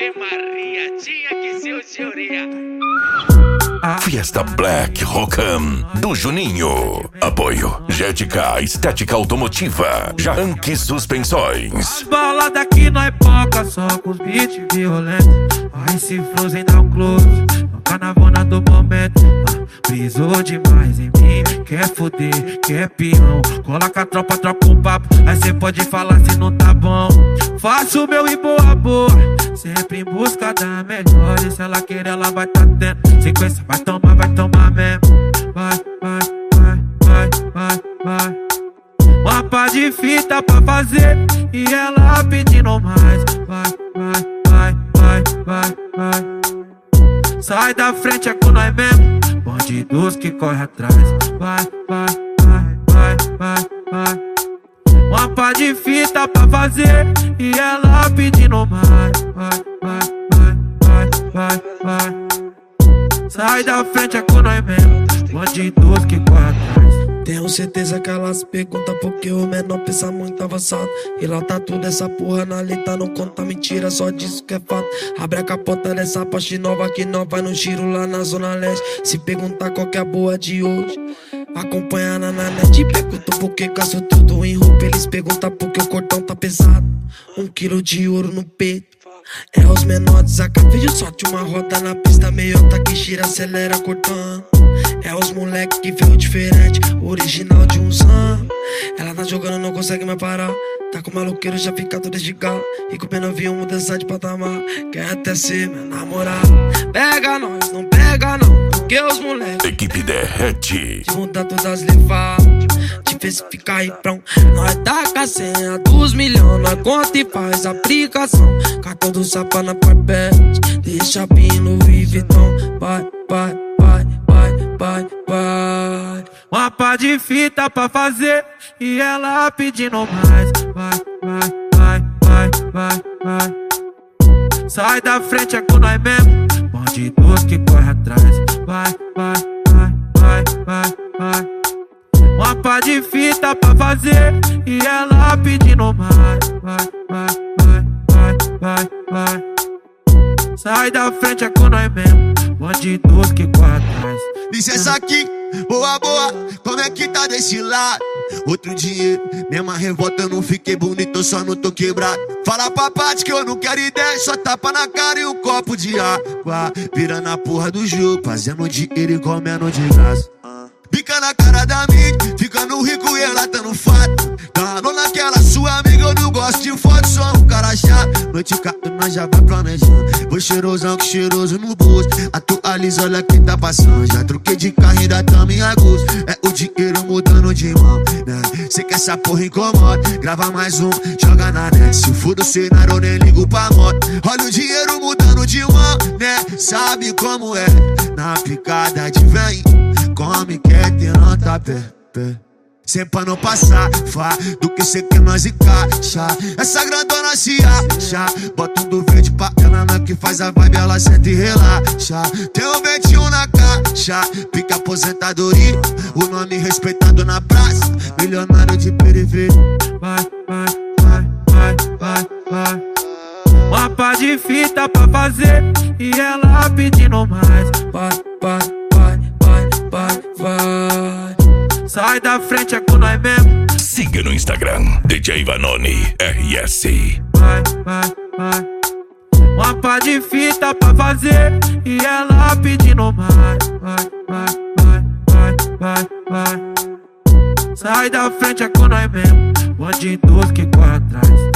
Ave Maria, tinha que ser o senhoria. Fiesta Black Rockan do Juninho. Apoio Jetica Estética Automotiva, Janque Suspensões. As baladas aqui nós poca, só com os beats violentos. Aí se Frozen dá um close, no carnavona do momento. Brisou demais em mim, quer foder, quer peão. Coloca a tropa, troca um papo, aí cê pode falar se não tá bom. Faço o meu e boa, boa, sempre em busca da melhor. E se ela querer, ela vai tá tendo sequência, vai tomar mesmo. Vai, vai, vai, vai, vai, vai. Uma pá de fita pra fazer e ela pedindo mais. Vai, vai, vai, vai, vai, vai. Sai da frente, é com nós mesmo, bandidos que corre atrás. Vai, vai, vai, vai, vai, vai. Uma pá de fita pra fazer e ela pedindo mais. Vai, vai, vai, vai, vai, vai. Sai da frente, é com nós mesmo, bandidos que corre atrás. Tenho certeza que elas perguntam porque o menor pensa muito avançado. E lá tá tudo essa porra na letra, não conta mentira, só disso que é fato. Abre a capota dessa Porsche nova que nós vai no giro lá na Zona Leste. Se perguntar qual que é a boa de hoje, acompanha na net. Pergunto porque gasto tudo em roupa, eles perguntam porque o cordão tá pesado. 1 quilo de ouro no peito, é os menores a vídeo, sorte uma roda na pista, meiota que gira, acelera cortando. É os moleque que veio diferente, original de uns anos. Ela tá jogando, não consegue mais parar. Tá com o maloqueiro, já fica todo desligado. E com o novinho mudança de patamar. Quer até ser meu namorado. Pega nós, não pega não, porque os moleque Equipe derrete. de mudar todas as levadas, te fez ficar riprão. Nós tá com a senha dos milhões, nós conta e faz aplicação. Cartão do Sapa na papete, deixa pino e Vitão. Vai, vai, vai, vai, vai, vai. Uma pá de fita pra fazer e ela pedindo mais. Vai, vai, vai, vai, vai, vai. Sai da frente, é com nós mesmo, bandidos que corre atrás. Vai, vai, vai, vai, vai, vai. Uma pá de fita pra fazer e ela pedindo mais. Vai, vai, vai, vai, vai, vai. Sai da frente, é com nós mesmo, bandidos que corre atrás. Licença aqui, boa, boa, como é que tá desse lado? Outro dinheiro, mesma revolta, eu não fiquei bonito, eu só não tô quebrado. Fala pra parte que eu não quero ideia, só tapa na cara e um copo de água. Virando a porra do jogo, fazendo dinheiro e comendo de graça. Pica na cara da mídia, ficando rico e ela tá no fato. Dando naquela sua amiga, eu não gosto de foto, sou um cara chato. Noite cato, nós já vai planejando. Vou cheirosão que cheiroso no bolso. Atualiza, olha quem tá passando. Já troquei de carro, ainda tamo em agosto. É o dinheiro mudando de mão, né? Cê que essa porra incomoda, grava mais um, joga na net. Se for do cenário, eu nem ligo pra moto. Olha o dinheiro mudando de mão, né? Sabe como é, na picada de vem. Come, quer ter nota pé. Sempre pra não passar, fá, do que cê quer nós encaixa. Essa grandona se acha, bota um do verde pra ela, na que faz a vibe, ela senta e relaxa. Tem um 21 na caixa, pica aposentadoria, o nome respeitado na praça, milionário de periferia. Vai, vai, vai, vai, vai, vai. Uma pá de fita pra fazer e ela pedindo mais. Vai, vai, vai, vai, vai, vai. Sai da frente, é com nós mesmo. Siga no Instagram, DJ Vanoni RS. Vai, vai, vai. Uma pá de fita pra fazer e ela pedindo mais. Vai, vai, vai, vai, vai, vai. Sai da frente, é com nós mesmo, bandidos que corre atrás.